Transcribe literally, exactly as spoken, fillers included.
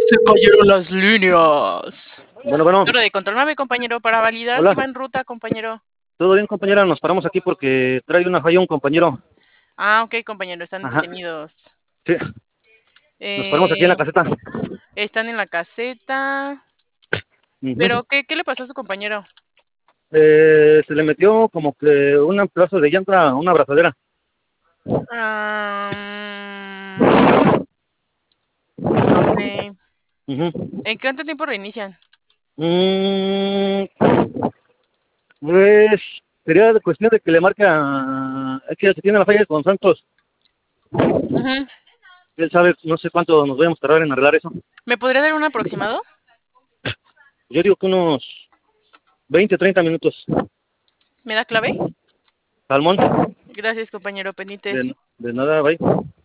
Se cayeron las líneas. Bueno, bueno. Torre de control nueve, compañero, para validar Hola. si va en ruta, compañero. Todo bien, compañera. Nos paramos aquí porque trae una falla un compañero. Ah, ok, compañero, están Ajá. detenidos. Sí. Nos paramos aquí en Eh, la caseta. están en la caseta. Ujú. ¿Pero qué, qué le pasó a su compañero? Eh, se le metió como que un pedazo de llanta a una abrazadera. Ah, ok. Ujú. ¿En cuánto tiempo reinician? Mm, pues sería de cuestión de que le marque a... Es que se tiene la falla con Santos. Ujú. Él sabe, no sé cuánto nos vamos a tardar en arreglar eso. ¿Me podría dar un aproximado? Yo digo que unos veinte, treinta minutos. ¿Me da clave? Salmón. Gracias, compañero Penites. De, de nada, bye.